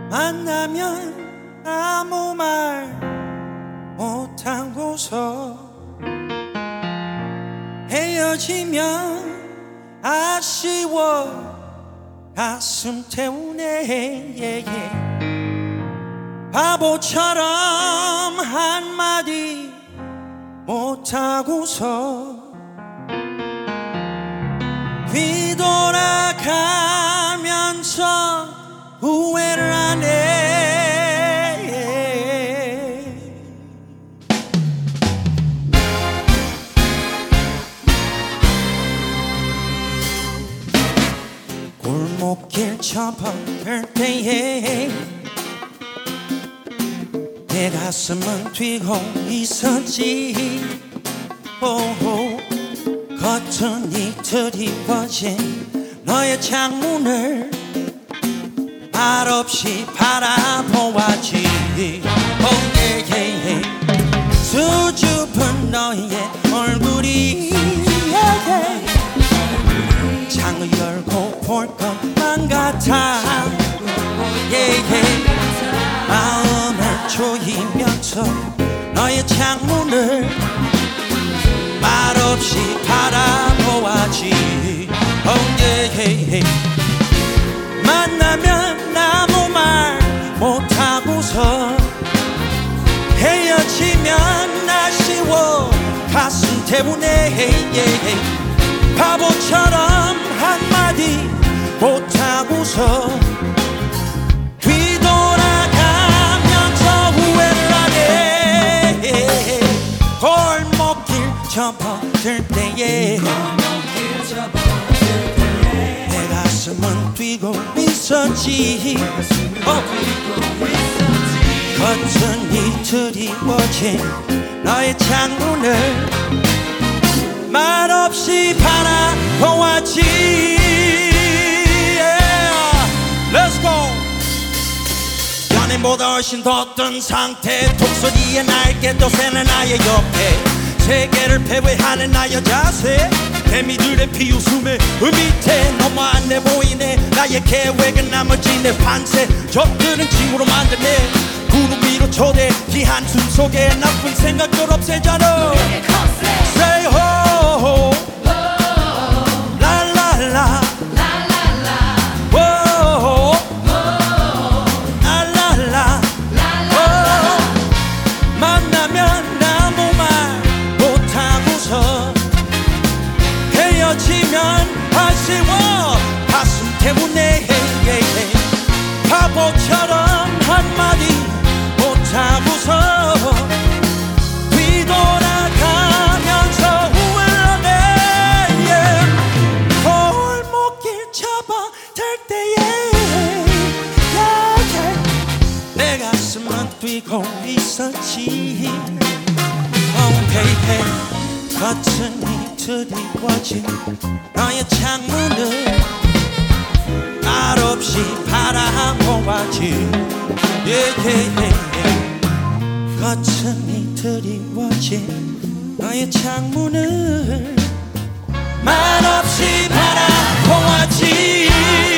만나면 아무 말 못하고서 헤어지면 아쉬워 가슴 태우네. 바보처럼 한마디 못하고서 뒤돌아가면서 후회를 하네. 골목길 접어들 때에 내 가슴은 뛰고 있었지. 오호. 겉은 이트리워진 너의 창문을 말없이 바라보았지. 수줍은 너의 얼굴이 창을 열고 볼 것만 같아. 마음을 조이면서 너의 창문을 말없이 바라보았지. 만나면 아무 말 못하고서 헤어지면 아쉬워 가슴 태우네. 바보처럼 한마디 못하고서 뒤돌아가면서 후회를 하네. 골목길 접어들 때에 내 가슴은 뛰고 있었지. 겉은 이트리워진 너의 창문을 말없이 바라보았지. Let's go. 연인보다 훨씬 더 뜬 상태, 독수리의 날개도 새는 나의 옆에 세계를 패배하는 나의 자세, 개미들의 비웃음에 밑에 너무 안돼 보이네. 나의 계획은 나머지 내 판세, 적들은 징후로 만드네. 구름 위로 초대 이 한숨 속에 나쁜 생각들 없애잖아. Say ho, la la la, whoa, la la la. 만나면 아무 말 못하고서 헤어지면 아쉬워 가슴 때문에. 바보처럼 한마디 못하고서 뒤돌아가면서 후회를 하네. 골목길 접어들 때에 내 가슴은 뛰고 있었지. 겉은 이트리워진 너의 창문을 말없이 바라보았지. 겉은 이트리워진 너의 창문을 말없이 바라보았지.